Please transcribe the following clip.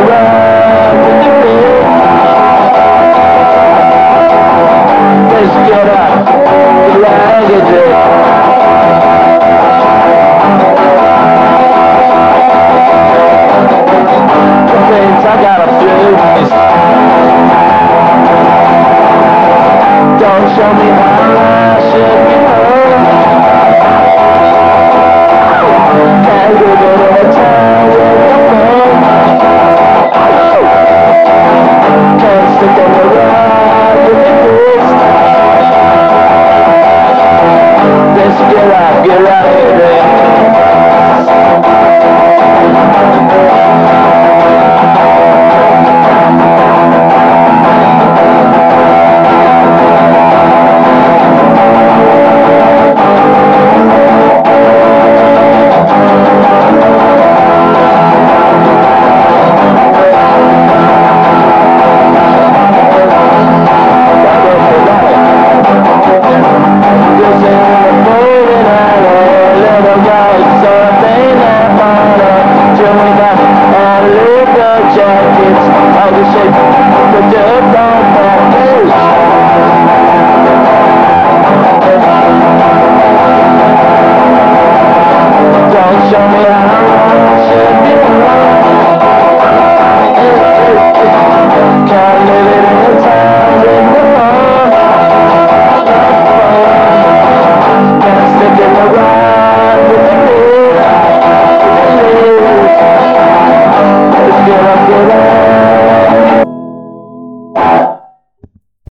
ride with the wind. Let's get up, get ragged. I got a blues. Don't show me how I should be home. Can't live in a town with a phone. Can't stick on the ride with the kids. Let's get out of here. Jackets, all the shape, the dirt